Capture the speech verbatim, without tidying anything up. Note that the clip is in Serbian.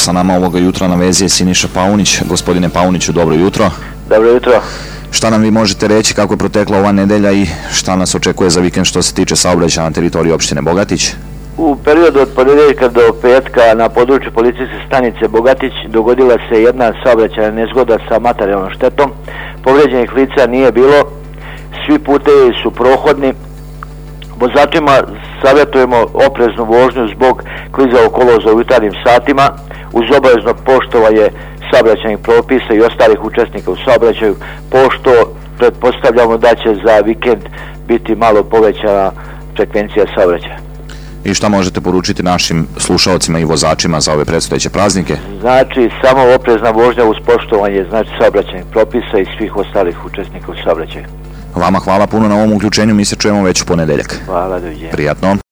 Sa nama ovoga jutra na vezi je Siniša Paunić. Gospodine Pauniću, dobro jutro. Dobro jutro. Šta nam vi možete reći kako je protekla ova nedelja i šta nas očekuje za vikend što se tiče saobraćaja na teritoriji opštine Bogatić? U periodu od ponedeljka do petka na području policijske stanice Bogatić dogodila se jedna saobraćajna nezgoda sa materijalnom štetom. Povređenih lica nije bilo, svi putevi su prohodni. Vozačima savjetujemo opreznu vožnju zbog klizavog kolovoza u jutarnjim satima, uz obavezno poštovanje saobraćajnih propisa i ostalih učesnika u saobraćaju, pošto pretpostavljamo da će za vikend biti malo povećana frekvencija saobraćaja. I šta možete poručiti našim slušalcima i vozačima za ove predstojeće praznike? Znači, samo oprezna vožnja uz poštovanje znači saobraćajnih propisa i svih ostalih učesnika u saobraćaju. Vama hvala puno na ovom uključenju, mi se čujemo već u ponedeljak. Hvala, doviđenja. Prijatno.